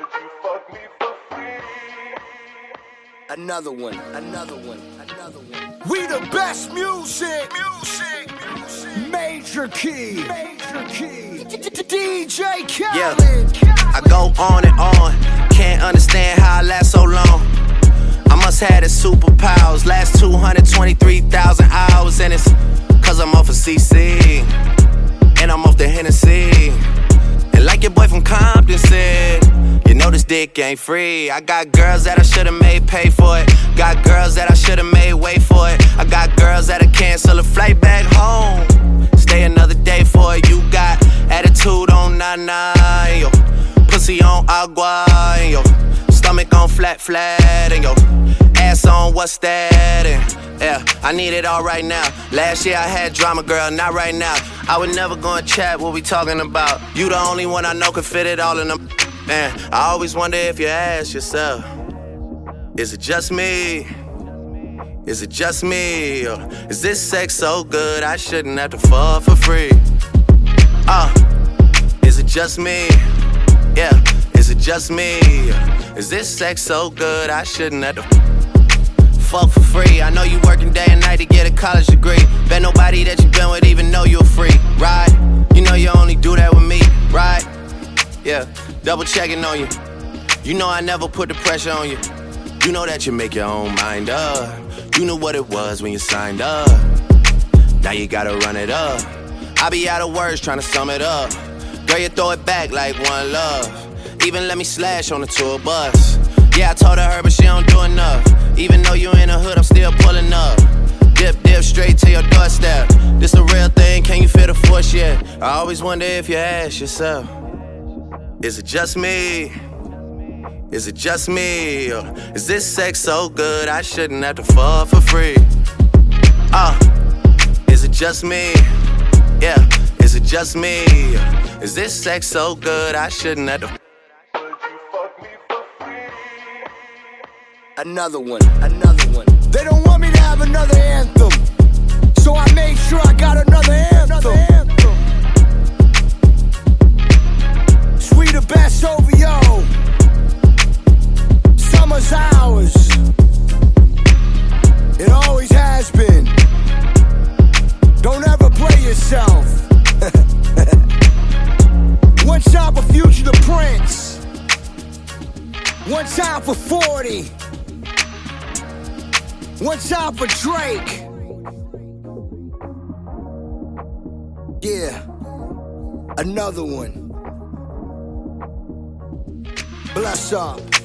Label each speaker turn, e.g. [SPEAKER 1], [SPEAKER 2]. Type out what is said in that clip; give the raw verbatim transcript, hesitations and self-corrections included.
[SPEAKER 1] you fuck me for free?
[SPEAKER 2] Another one, another one, another one. We the best music, music, music. Major Key, Major Key. D J Khaled.
[SPEAKER 3] Yeah, I go on and on. Can't understand how I last so long. I must have the superpowers. Last two hundred twenty-three thousand hours, and it's cause I'm off of C C. And I'm off the Hennessy. And like your boy from Compton said, you know this dick ain't free. I got girls that I should've made pay for it. Got girls that I should've made wait for it. I got girls that'll cancel a flight back home. Stay another day for it. You got attitude on nana, and yo pussy on agua, and yo stomach on flat flat, and yo ass on what's that, and yeah, I need it all right now. Last year I had drama, girl, not right now. I would never go and chat what we talking about. You the only one I know can fit it all in them. Man, I always wonder if you ask yourself, is it just me? Is it just me? Or is this sex so good I shouldn't have to fuck for free? Uh, is it just me? Yeah, is it just me? Is this sex so good I shouldn't have to fuck for free? I know you working day and night to get a college degree. Bet nobody that you been with even know you're free, right? You know you only do that with me, right? Yeah, double checking on you. You know I never put the pressure on you. You know that you make your own mind up. You knew what it was when you signed up. Now you gotta run it up. I be out of words trying to sum it up. Girl, you throw it back like one love. Even let me slash on the tour bus. Yeah, I told her, but she don't do enough. Even though you in the hood, I'm still pulling up. Dip, dip, straight to your doorstep. This a real thing, can you feel the force yet? I always wonder if you ask yourself, is it just me? Is it just me? Or is this sex so good I shouldn't have to fuck for free? Uh, is it just me? Yeah, is it just me? Is this sex so good I shouldn't have to
[SPEAKER 1] Would you fuck me for free?
[SPEAKER 2] Another one, another one. They don't want me to have another anthem, so I made sure I got another anthem. Sweet the best over yo. Summer's ours. It always has been. Don't ever play yourself. One time for Future the Prince. One time for forty. One time for Drake. Yeah, another one. Bless up.